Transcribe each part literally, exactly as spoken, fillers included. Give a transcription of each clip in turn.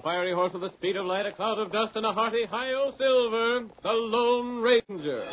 fiery horse with the speed of light, a cloud of dust, and a hearty hi-yo silver, the Lone Ranger.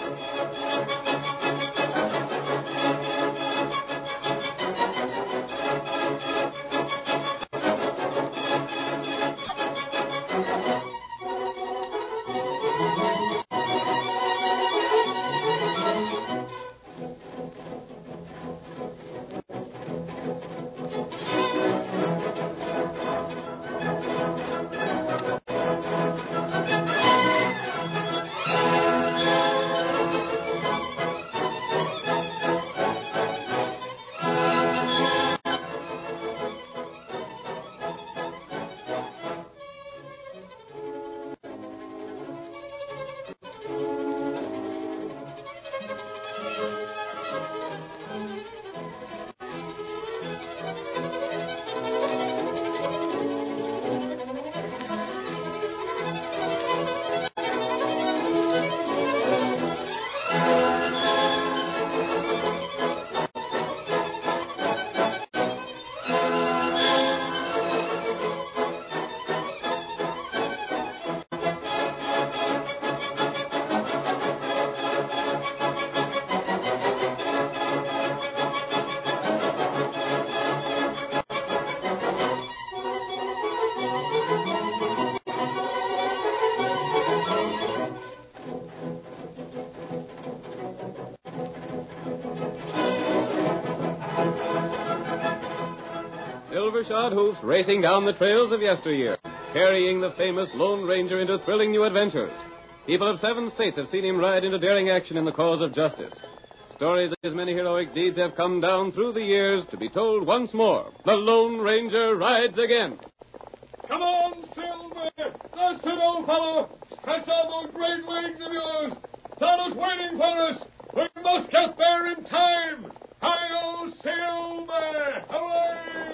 Silver-shod hoofs racing down the trails of yesteryear, carrying the famous Lone Ranger into thrilling new adventures. People of seven states have seen him ride into daring action in the cause of justice. Stories of his many heroic deeds have come down through the years to be told once more. The Lone Ranger rides again. Come on, Silver! That's it, old fellow! Stretch out those great legs of yours! Santa's waiting for us! We must get there in time! Hi-yo, Silver! Away!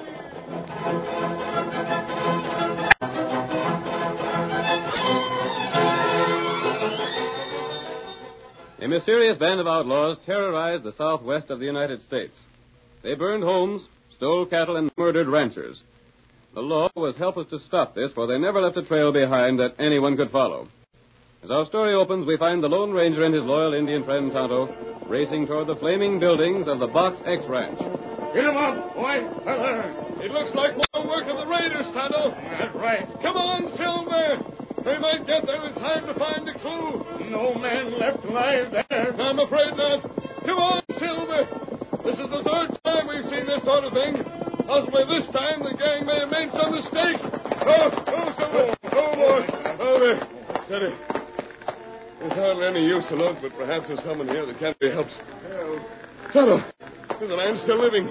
A mysterious band of outlaws terrorized the southwest of the United States. They burned homes, stole cattle, and murdered ranchers. The law was helpless to stop this, for they never left a trail behind that anyone could follow. As our story opens, we find the Lone Ranger and his loyal Indian friend Tonto racing toward the flaming buildings of the Box X Ranch. Get him up, boy! It looks like more work of the raiders, Tonto. That's right. Come on, Silver! They might get there in time to find a clue. No man left alive there. I'm afraid not. Come on, Silver! This is the third time we've seen this sort of thing. Possibly this time the gang may have made some mistake. Oh, oh, Silver! Oh, boy! Oh, there. Steady. There's hardly any use to look, but perhaps there's someone here that can't be helped. Tonto! There's a man still living.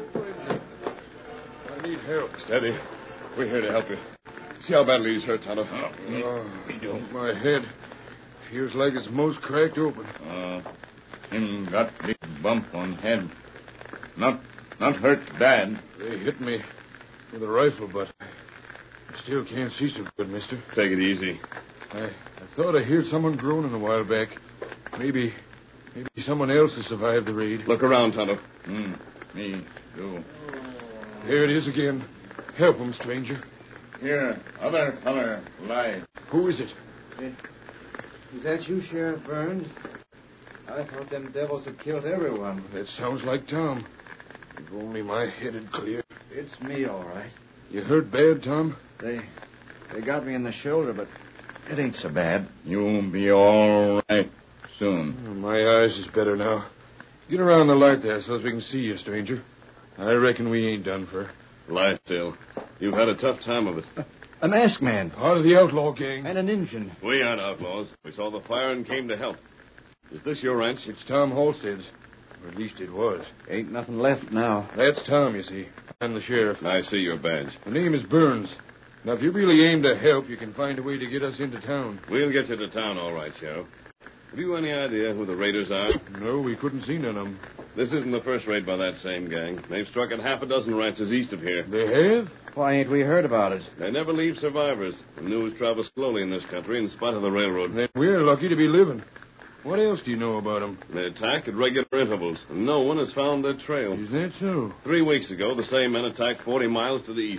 I need help. Steady. We're here to help you. See how badly he's hurt, Tonto. Oh, my head feels like it's most cracked open. Uh, him got big bump on head. Not, not hurt bad. They hit me with a rifle, but I still can't see so good, mister. Take it easy. I, I thought I heard someone groaning a while back. Maybe, maybe someone else has survived the raid. Look around, Tonto. Hmm, me too. There it is again. Help him, stranger. Here, other feller, lie. Who is it? Is that you, Sheriff Burns? I thought them devils had killed everyone. That sounds like Tom. If only my head had cleared. It's me, all right. You hurt bad, Tom? They they got me in the shoulder, but it ain't so bad. You'll be all right soon. Oh, my eyes is better now. Get around the light there so as we can see you, stranger. I reckon we ain't done for. Lie still. You've had a tough time of it. A masked man. Part of the outlaw gang. And an Injun. We aren't outlaws. We saw the fire and came to help. Is this your ranch? It's Tom Halstead's. Or at least it was. Ain't nothing left now. That's Tom, you see. I'm the sheriff. I see your badge. The name is Burns. Now, if you really aim to help, you can find a way to get us into town. We'll get you to town, all right, Sheriff. Have you any idea who the raiders are? No, we couldn't see none of them. This isn't the first raid by that same gang. They've struck at half a dozen ranches east of here. They have? Why ain't we heard about it? They never leave survivors. The news travels slowly in this country in spite of the railroad. Then we're lucky to be living. What else do you know about them? They attack at regular intervals, and no one has found their trail. Is that so? Three weeks ago, the same men attacked forty miles to the east.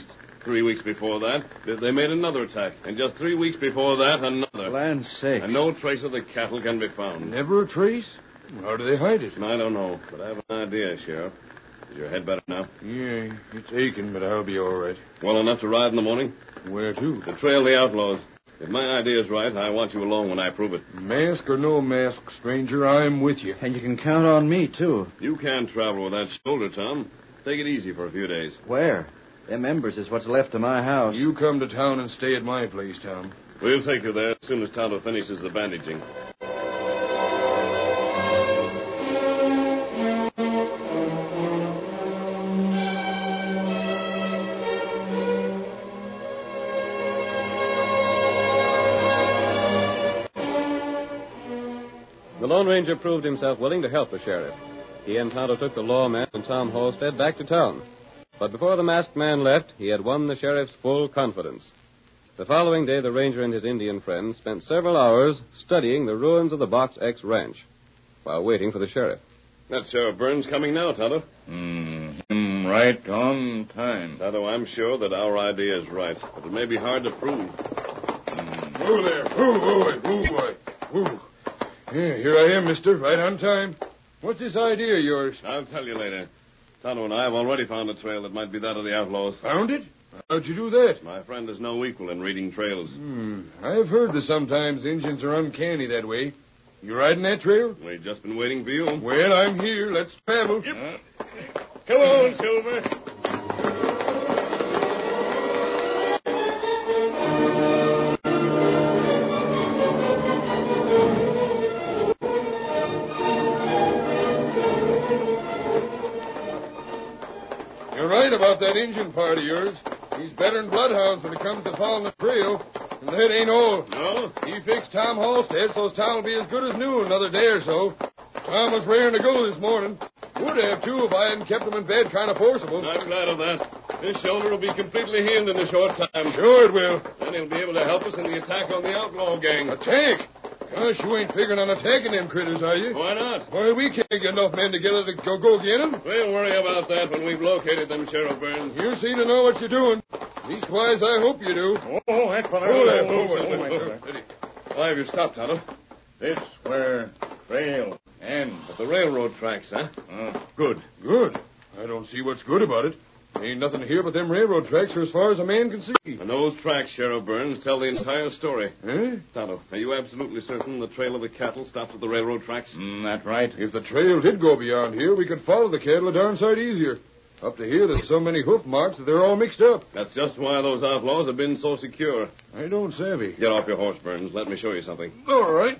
Three weeks before that, they made another attack. And just three weeks before that, another. Land's sake. And no trace of the cattle can be found. Never a trace? How do they hide it? I don't know, but I have an idea, Sheriff. Is your head better now? Yeah, it's aching, but I'll be all right. Well enough to ride in the morning? Where to? To trail the outlaws. If my idea's right, I want you along when I prove it. Mask or no mask, stranger, I'm with you. And you can count on me, too. You can't travel with that shoulder, Tom. Take it easy for a few days. Where? Them embers is what's left of my house. You come to town and stay at my place, Tom. We'll take you there as soon as Tonto finishes the bandaging. The Lone Ranger proved himself willing to help the sheriff. He and Tonto took the lawman and Tom Halstead back to town. But before the masked man left, he had won the sheriff's full confidence. The following day, the ranger and his Indian friends spent several hours studying the ruins of the Box X ranch while waiting for the sheriff. That's Sheriff Burns coming now, Tonto. Hmm, him right on time. Tonto, I'm sure that our idea is right, but it may be hard to prove. Hmm. Whoa there. Whoa, whoa, whoa, whoa, whoa. Yeah, here I am, mister. Right on time. What's this idea of yours? I'll tell you later. Tonto and I have already found a trail that might be that of the outlaws. Found it? How'd you do that? My friend is no equal in reading trails. Hmm. I've heard that sometimes Injuns are uncanny that way. You riding that trail? We've just been waiting for you. Well, I'm here. Let's travel. Yep. Come on, Silver. You're right about that Injun part of yours. He's better than bloodhounds when it comes to following the trail. And that ain't all. No? He fixed Tom Halstead so his town will be as good as new in another day or so. Tom was raring to go this morning. Would have, too, if I hadn't kept him in bed kind of forcible. I'm glad of that. His shoulder will be completely healed in a short time. Sure it will. Then he'll be able to help us in the attack on the outlaw gang. Attack? Gosh, you ain't figuring on attacking them critters, are you? Why not? Why, we can't get enough men together to go, go get them. We'll worry about that when we've located them, Sheriff Burns. You seem to know what you're doing. Leastwise, I hope you do. Oh, that fella. Hold there, oh, hold oh, there. oh, oh. Why have you stopped, Tonto? This where trail ends. At the railroad tracks, huh? Uh, Good. Good. I don't see what's good about it. Ain't nothing here but them railroad tracks for as far as a man can see. And those tracks, Sheriff Burns, tell the entire story. Eh? Tonto, are you absolutely certain the trail of the cattle stops at the railroad tracks? mm, that right. If the trail did go beyond here, we could follow the cattle a darn sight easier. Up to here, there's so many hoof marks that they're all mixed up. That's just why those outlaws have been so secure. I don't savvy. Get off your horse, Burns. Let me show you something. All right.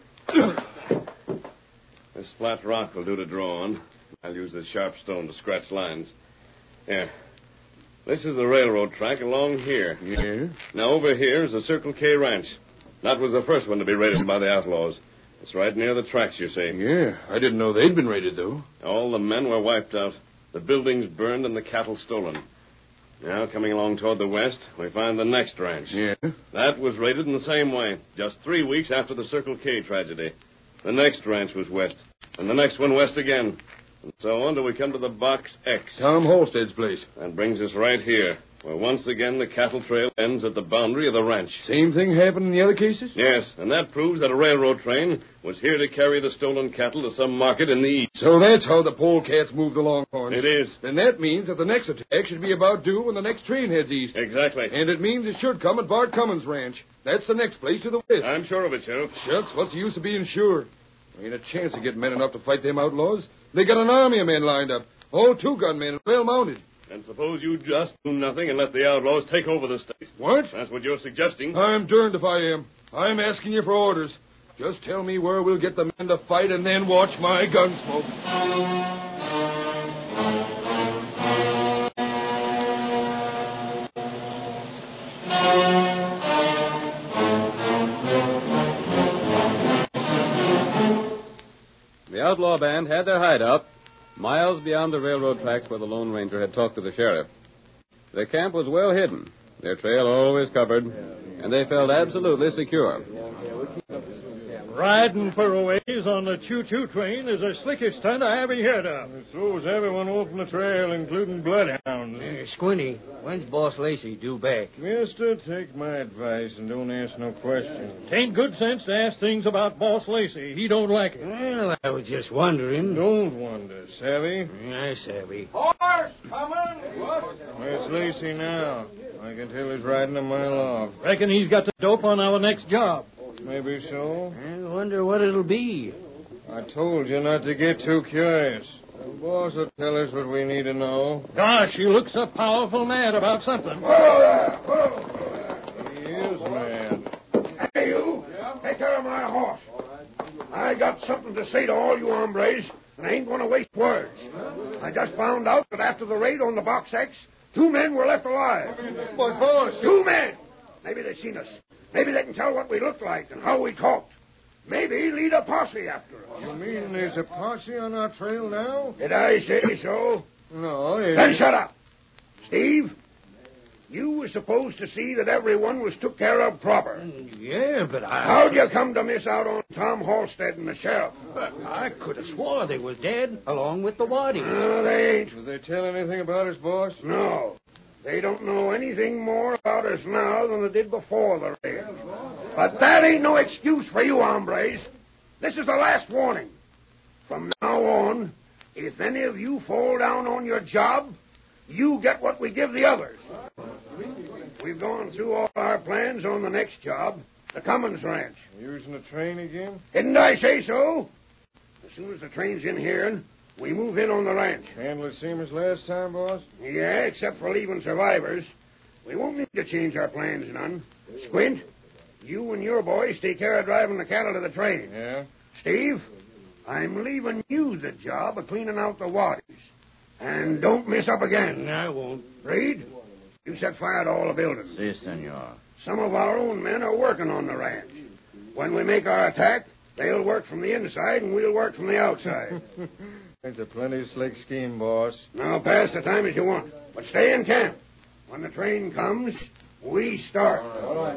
This flat rock will do to draw on. I'll use this sharp stone to scratch lines. Here. This is the railroad track along here. Yeah? Now, over here is the Circle K Ranch. That was the first one to be raided by the outlaws. It's right near the tracks, you see. Yeah. I didn't know they'd been raided, though. All the men were wiped out. The buildings burned and the cattle stolen. Now, coming along toward the west, we find the next ranch. Yeah? That was raided in the same way, just three weeks after the Circle K tragedy. The next ranch was west, and the next one west again. And so on till we come to the Box X. Tom Halstead's place. That brings us right here, where once again the cattle trail ends at the boundary of the ranch. Same thing happened in the other cases? Yes, and that proves that a railroad train was here to carry the stolen cattle to some market in the east. So that's how the polecats moved the Longhorns. It is. Then that means that the next attack should be about due when the next train heads east. Exactly. And it means it should come at Bart Cummins' ranch. That's the next place to the west. I'm sure of it, Sheriff. Shucks, what's the use of being sure? There ain't a chance of getting men enough to fight them outlaws. They got an army of men lined up. All two-gun men, well mounted. And suppose you just do nothing and let the outlaws take over the state. What? That's what you're suggesting. I'm darned if I am. I'm asking you for orders. Just tell me where we'll get the men to fight and then watch my gun smoke. The outlaw band had their hideout miles beyond the railroad tracks where the Lone Ranger had talked to the sheriff. Their camp was well hidden, their trail always covered, and they felt absolutely secure. Riding for a ways, His on the choo-choo train is the slickest stunt I ever heard of. It throws everyone off the trail, including bloodhounds. Uh, Squinty, when's Boss Lacey due back? Mister, take my advice and don't ask no questions. Tain't good sense to ask things about Boss Lacey. He don't like it. Well, I was just wondering. Don't wonder, savvy? I savvy. Horse coming! What? Where's Lacey now? I can tell he's riding a mile off. Reckon he's got the dope on our next job. Maybe so. I wonder what it'll be. I told you not to get too curious. The boss will tell us what we need to know. Gosh, he looks so powerful mad about something. Whoa there! Whoa! He is mad. Hey, you. Take care of my horse. I got something to say to all you hombres, and I ain't going to waste words. I just found out that after the raid on the Box X, two men were left alive. But, boss... Two men! Maybe they've seen us. Maybe they can tell what we looked like and how we talked. Maybe lead a posse after us. You mean there's a posse on our trail now? Did I say so? No, it... Then shut up. Steve, you were supposed to see that everyone was took care of proper. Yeah, but I... How'd you come to miss out on Tom Halstead and the sheriff? I could have swore they was dead, along with the waddies. No, they ain't. Did they tell anything about us, boss? No. They don't know anything more about us now than they did before the raid. But that ain't no excuse for you, hombres. This is the last warning. From now on, if any of you fall down on your job, you get what we give the others. We've gone through all our plans on the next job, the Cummins Ranch. Using the train again? Didn't I say so? As soon as the train's in here, we move in on the ranch. Handle it same as last time, boss? Yeah, except for leaving survivors. We won't need to change our plans none. Squint, you and your boys take care of driving the cattle to the train. Yeah? Steve, I'm leaving you the job of cleaning out the waddies. And don't miss up again. I won't. Reed, you set fire to all the buildings. Si, senor. Some of our own men are working on the ranch. When we make our attack, they'll work from the inside and we'll work from the outside. It's a plenty slick scheme, boss. Now pass the time as you want, but stay in camp. When the train comes, we start. All right.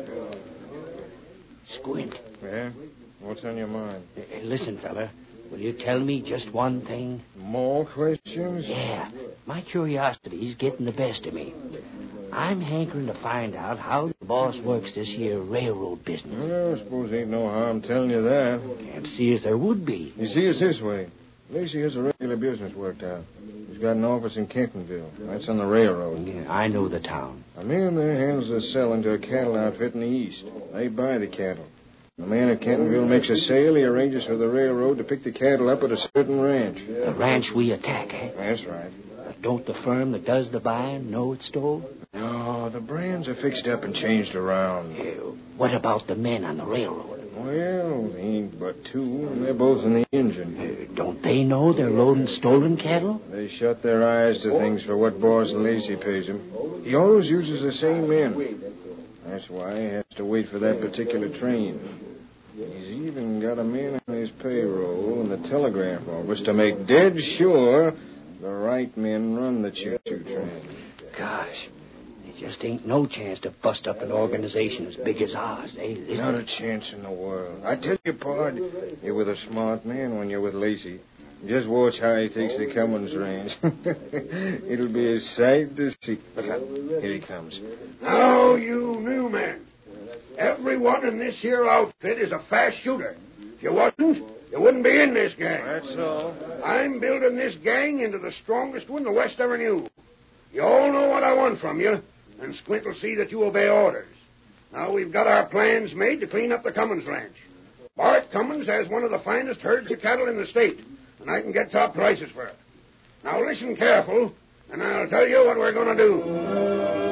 Squint. Yeah? What's on your mind? Uh, listen, fella. Will you tell me just one thing? More questions? Yeah. My curiosity's getting the best of me. I'm hankering to find out how the boss works this here railroad business. Well, I suppose ain't no harm telling you that. Can't see as there would be. You see, it's this way. Lacey has a regular business worked out. He's got an office in Kentonville. That's on the railroad. Yeah, I know the town. A man there handles the selling to a cattle outfit in the east. They buy the cattle. The man at Kentonville makes a sale. He arranges for the railroad to pick the cattle up at a certain ranch. The ranch we attack, eh? That's right. But don't the firm that does the buying know it's stolen? No, the brands are fixed up and changed around. Yeah, what about the men on the railroad? Well, they ain't but two, and they're both in the engine. Uh, don't they know they're loading stolen cattle? They shut their eyes to things for what Boss Lacey pays him. He always uses the same men. That's why he has to wait for that particular train. He's even got a man on his payroll in the telegraph office to make dead sure the right men run the choo-choo train. Gosh, there just ain't no chance to bust up an organization as big as ours, eh? This Not a chance in the world. I tell you, Pard, you're with a smart man when you're with Lacey. Just watch how he takes the Cummins range. It'll be a sight to see. Look out. Here he comes. Now, you new men. Everyone in this here outfit is a fast shooter. If you wasn't, you wouldn't be in this gang. That's all. I'm building this gang into the strongest one the West ever knew. You all know what I want from you, and Squint will see that you obey orders. Now we've got our plans made to clean up the Cummins ranch. Bart Cummins has one of the finest herds of cattle in the state, and I can get top prices for it. Now listen careful, and I'll tell you what we're going to do.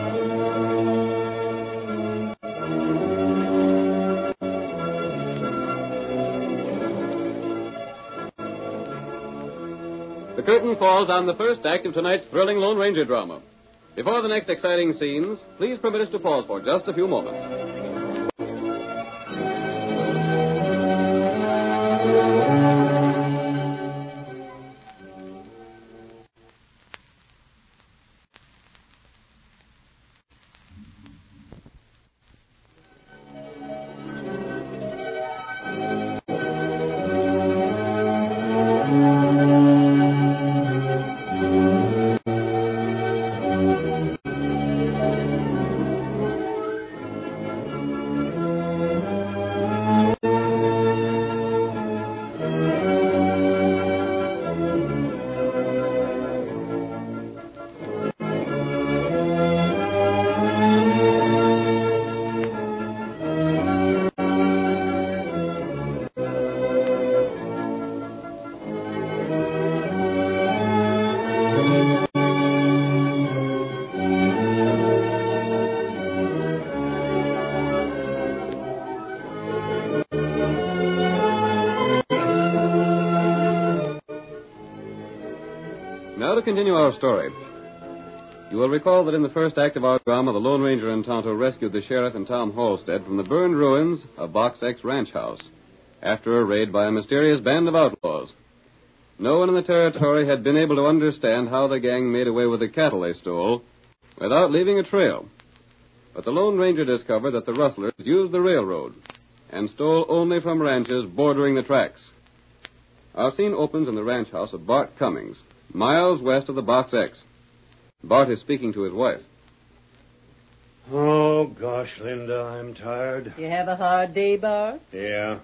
The curtain falls on the first act of tonight's thrilling Lone Ranger drama. Before the next exciting scenes, please permit us to pause for just a few moments. continue our story. You will recall that in the first act of our drama, the Lone Ranger and Tonto rescued the sheriff and Tom Halstead from the burned ruins of Box X ranch house after a raid by a mysterious band of outlaws. No one in the territory had been able to understand how the gang made away with the cattle they stole without leaving a trail. But the Lone Ranger discovered that the rustlers used the railroad and stole only from ranches bordering the tracks. Our scene opens in the ranch house of Bart Cummings, miles west of the Box X. Bart is speaking to his wife. Oh, gosh, Linda, I'm tired. You have a hard day, Bart? Yeah.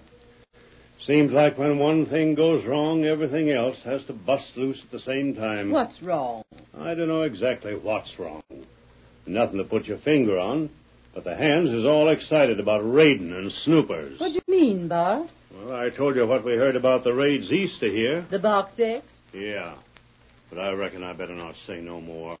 Seems like when one thing goes wrong, everything else has to bust loose at the same time. What's wrong? I don't know exactly what's wrong. Nothing to put your finger on, but the hands is all excited about raiding and snoopers. What do you mean, Bart? Well, I told you what we heard about the raids east of here. The Box X? Yeah. But I reckon I better not say no more.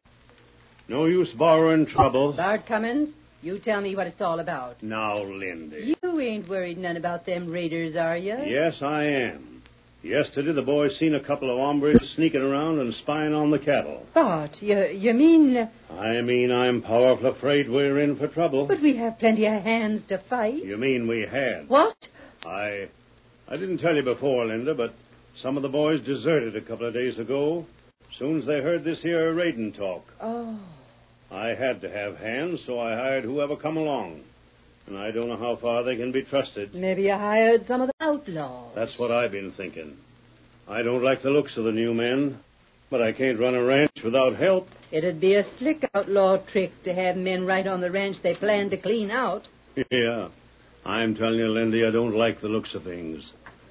No use borrowing trouble. Oh, Bart Cummins, you tell me what it's all about. Now, Lindy. You ain't worried none about them raiders, are you? Yes, I am. Yesterday, the boys seen a couple of hombres sneaking around and spying on the cattle. Bart, you, you mean... I mean I'm powerful afraid we're in for trouble. But we have plenty of hands to fight. You mean we had? What? I... I didn't tell you before, Linda, but some of the boys deserted a couple of days ago. Soon as they heard this here raiding talk. Oh. I had to have hands, so I hired whoever come along. And I don't know how far they can be trusted. Maybe you hired some of the outlaws. That's what I've been thinking. I don't like the looks of the new men, but I can't run a ranch without help. It'd be a slick outlaw trick to have men right on the ranch they plan to clean out. Yeah. I'm telling you, Lindy, I don't like the looks of things.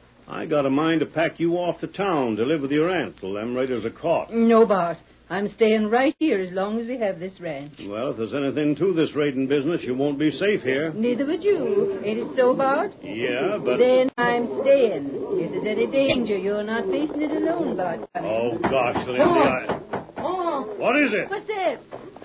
I got a mind to pack you off to town to live with your aunt till them raiders are caught. No, Bart. I'm staying right here as long as we have this ranch. Well, if there's anything to this raiding business, you won't be safe here. Neither would you. Ain't it so, Bart? Yeah, but... Then I'm staying. If there's any danger, you're not facing it alone, Bart. Oh, gosh, Lindy, oh. I... Oh. What is it? What's that?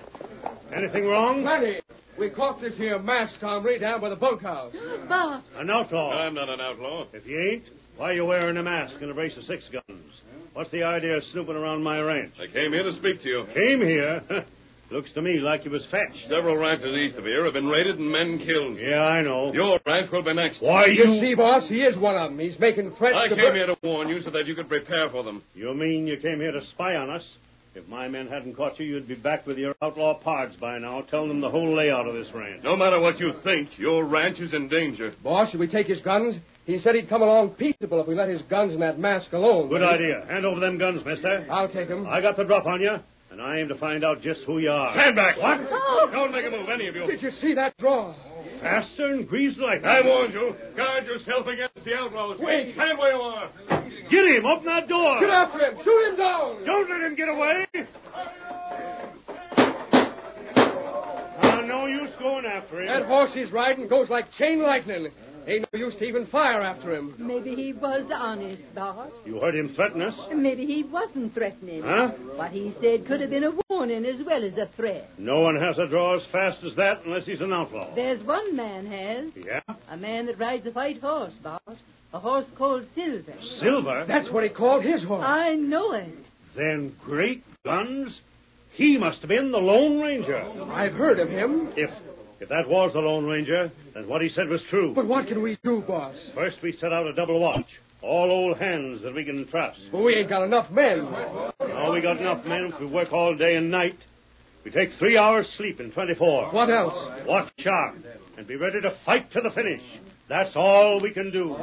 Anything wrong? Matty, we caught this here masked hombre down by the bunkhouse. Bart. An outlaw. I'm not an outlaw. If you ain't, why are you wearing a mask and a brace of six guns? What's the idea of snooping around my ranch? I came here to speak to you. Came here? Looks to me like you was fetched. Several ranches east of here have been raided and men killed. Yeah, I know. Your ranch will be next. Why, You you... see, boss, he is one of them. He's making threats I to... came here to warn you so that you could prepare for them. You mean you came here to spy on us? If my men hadn't caught you, you'd be back with your outlaw pards by now, telling them the whole layout of this ranch. No matter what you think, your ranch is in danger. Boss, should we take his guns? He said he'd come along peaceable if we let his guns and that mask alone. Good idea. Hand over them guns, mister. I'll take them. I got the drop on you, and I aim to find out just who you are. Stand back. What? Oh. Don't make a move, any of you. Did you see that draw? Faster and greased like I warned you. Guard yourself against the outlaws. Wait. Stand where you are. Get him! Open that door! Get after him! Shoot him down! Don't let him get away! Uh, no use going after him. That horse he's riding goes like chain lightning. Ain't no use to even fire after him. Maybe he was honest, Bart. You heard him threaten us? Maybe he wasn't threatening. Huh? What he said could have been a warning as well as a threat. No one has a draw as fast as that unless he's an outlaw. There's one man has. Yeah? A man that rides a white horse, Bart. A horse called Silver. Silver? That's what he called his horse. I know it. Then great guns. He must have been the Lone Ranger. I've heard of him. If if that was the Lone Ranger, then what he said was true. But what can we do, boss? First, we set out a double watch. All old hands that we can trust. But we ain't got enough men. Now we got enough men if we work all day and night. We take three hours sleep in twenty-four. What else? Watch sharp and be ready to fight to the finish. That's all we can do.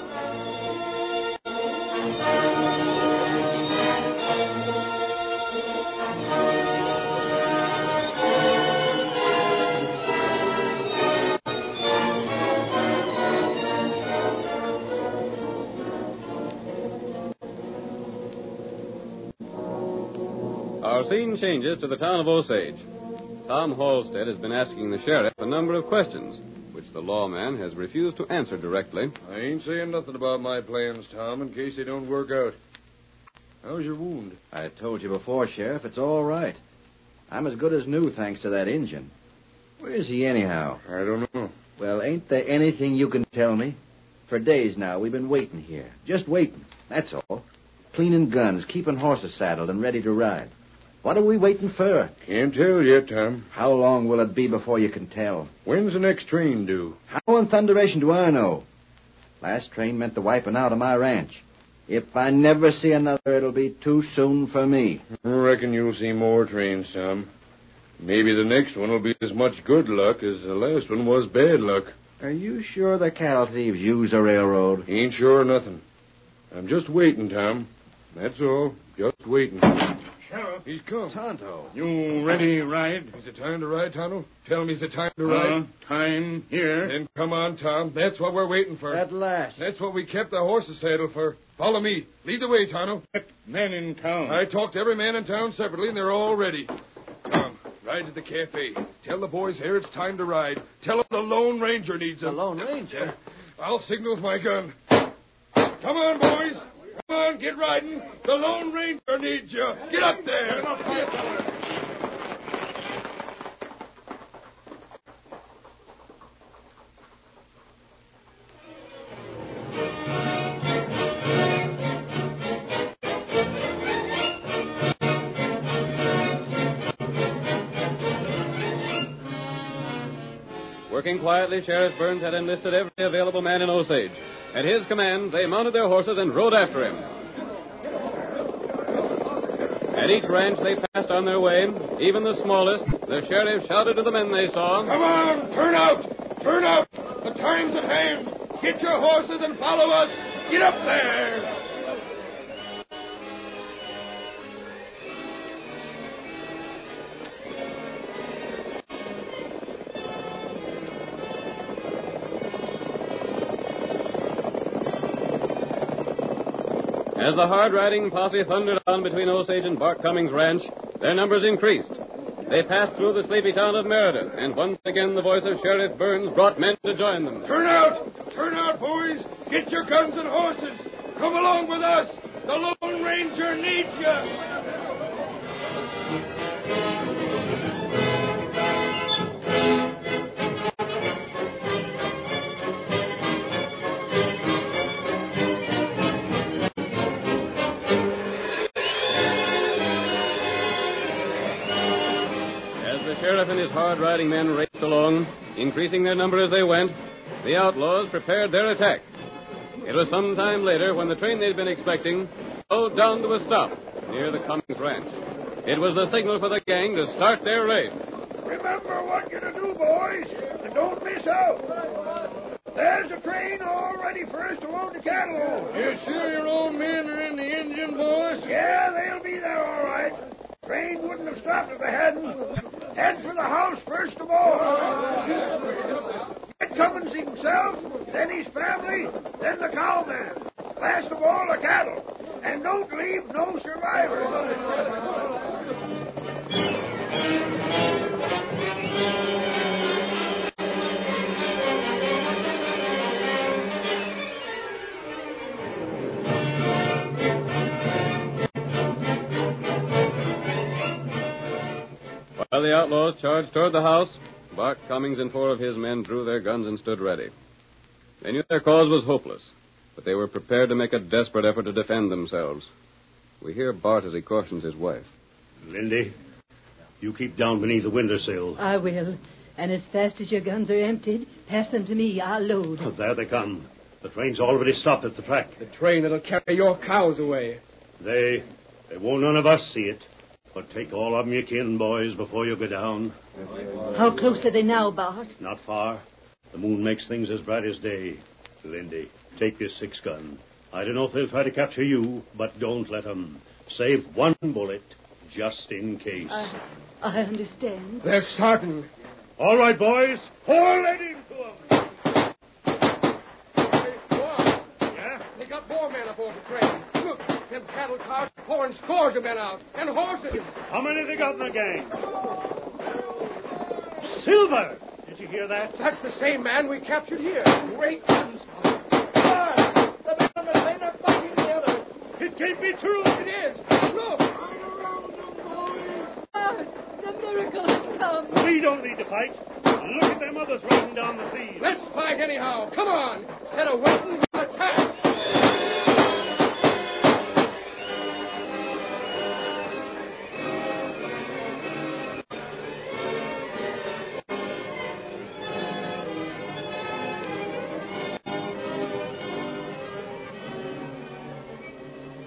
Our scene changes to the town of Osage. Tom Halstead has been asking the sheriff a number of questions, which the lawman has refused to answer directly. I ain't saying nothing about my plans, Tom, in case they don't work out. How's your wound? I told you before, Sheriff, it's all right. I'm as good as new, thanks to that Injun. Where is he, anyhow? I don't know. Well, ain't there anything you can tell me? For days now, we've been waiting here. Just waiting, that's all. cleaning guns, keeping horses saddled and ready to ride. What are we waiting for? Can't tell yet, Tom. How long will it be before you can tell? When's the next train due? How in thunderation do I know? Last train meant the wiping out of my ranch. If I never see another, it'll be too soon for me. I reckon you'll see more trains, Tom. Maybe the next one will be as much good luck as the last one was bad luck. Are you sure the cattle thieves use the railroad? Ain't sure of nothing. I'm just waiting, Tom. That's all. Just waiting. Sheriff. He's come. Tonto. You ready, ride? Is it time to ride, Tonto? Tell me, is it time to ride? Uh, time here. Then come on, Tom. That's what we're waiting for. At last. That's what we kept the horses saddled for. Follow me. Lead the way, Tonto. Men in town. I talked to every man in town separately, and they're all ready. Come, ride to the cafe. Tell the boys here it's time to ride. Tell them the Lone Ranger needs them. The Lone Ranger? I'll signal with my gun. Come on, boys. Come on, get riding. The Lone Ranger needs you. Get up there. Working quietly, Sheriff Burns had enlisted every available man in Osage. At his command, they mounted their horses and rode after him. At each ranch they passed on their way, even the smallest, the sheriff shouted to the men they saw, "Come on, turn out! Turn out! The time's at hand! Get your horses and follow us! Get up there!" As the hard-riding posse thundered on between Osage and Bart Cummings' ranch, their numbers increased. They passed through the sleepy town of Meredith, and once again the voice of Sheriff Burns brought men to join them. Turn out! Turn out, boys! Get your guns and horses! Come along with us! The Lone Ranger needs you! The sheriff and his hard-riding men raced along, increasing their number as they went. The outlaws prepared their attack. It was some time later when the train they'd been expecting slowed down to a stop near the Cummings ranch. It was the signal for the gang to start their raid. Remember what you're to do, boys, and don't miss out. There's a train all ready for us to load the cattle on. You sure your own men are in the engine, boys? Yeah, they'll be there all right. Train wouldn't have stopped if they hadn't. Head for the house first of all. Get Cummins himself, then his family, then the cowman. Last of all, the cattle. And don't leave no survivors. While the outlaws charged toward the house, Bart Cummings and four of his men drew their guns and stood ready. They knew their cause was hopeless, but they were prepared to make a desperate effort to defend themselves. We hear Bart as he cautions his wife. Lindy, you keep down beneath the windowsill. I will. And as fast as your guns are emptied, pass them to me. I'll load. Oh, there they come. The train's already stopped at the track. The train that'll carry your cows away. They... they won't none of us see it. But take all of them you can, boys, before you go down. How close are they now, Bart? Not far. The moon makes things as bright as day. Lindy, take this six gun. I don't know if they'll try to capture you, but don't let them. Save one bullet, just in case. I, I understand. They're starting. All right, boys. Pour lead into them. Hey, Bob. Yeah? They got more men aboard the train. Look, them cattle cars are pouring scores of men out. And horses. How many they got in the gang? Silver! Did you hear that? That's the same man we captured here. Great guns. Ah, the men on the train are fighting together. It can't be true. It is. Look. Bart, the miracle has come. We don't need to fight. Look at them others riding down the field. Let's fight anyhow. Come on. Instead of waiting, we'll attack.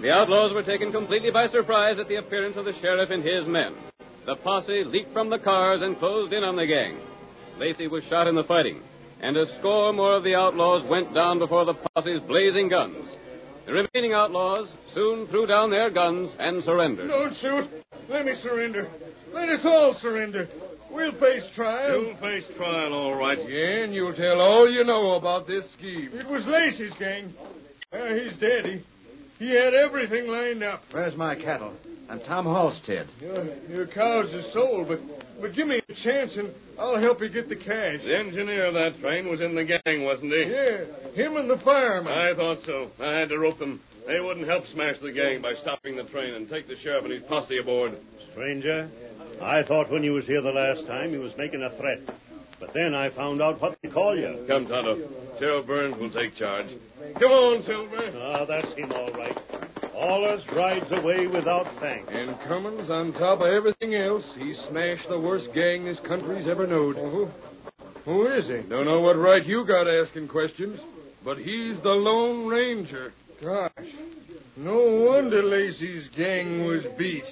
The outlaws were taken completely by surprise at the appearance of the sheriff and his men. The posse leaped from the cars and closed in on the gang. Lacey was shot in the fighting, and a score more of the outlaws went down before the posse's blazing guns. The remaining outlaws soon threw down their guns and surrendered. Don't shoot. Let me surrender. Let us all surrender. We'll face trial. You'll face trial, all right. Yeah, and you'll tell all you know about this scheme. It was Lacey's gang. Uh, he's dead. He, he had everything lined up. Where's my cattle? I'm Tom Halstead. Your, your cows are sold, but, but give me a chance and I'll help you get the cash. The engineer of that train was in the gang, wasn't he? Yeah, him and the fireman. I thought so. I had to rope them. They wouldn't help smash the gang by stopping the train and take the sheriff and his posse aboard. Stranger, I thought when you was here the last time you was making a threat. But then I found out what they call you. Come, Tonto. Sheriff Burns will take charge. Come on, Silver. Ah, that's him all right. Allers rides away without thanks. And Cummins, on top of everything else, he smashed the worst gang this country's ever known. Who, who is he? Don't know what right you got asking questions, but he's the Lone Ranger. Gosh, no wonder Lacey's gang was beat.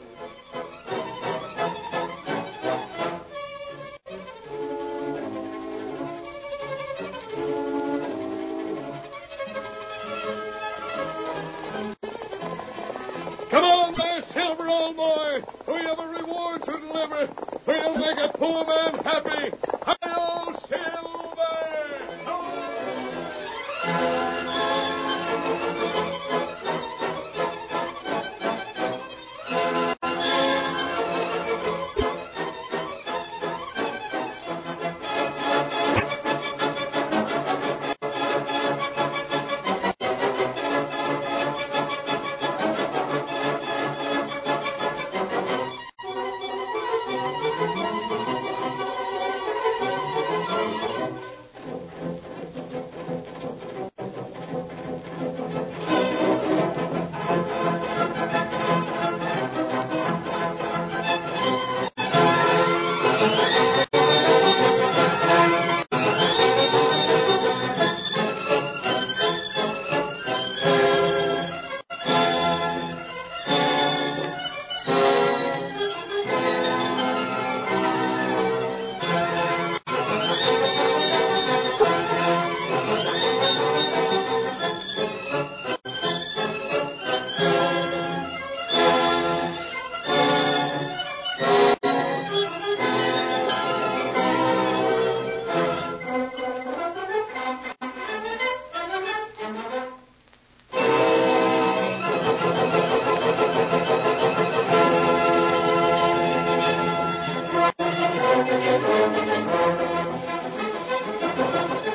Come on there, Silver, old boy. We have a reward to deliver. We'll make a poor man happy. Hi-yo, Silver!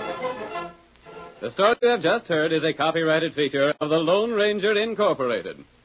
The story you have just heard is a copyrighted feature of the Lone Ranger Incorporated.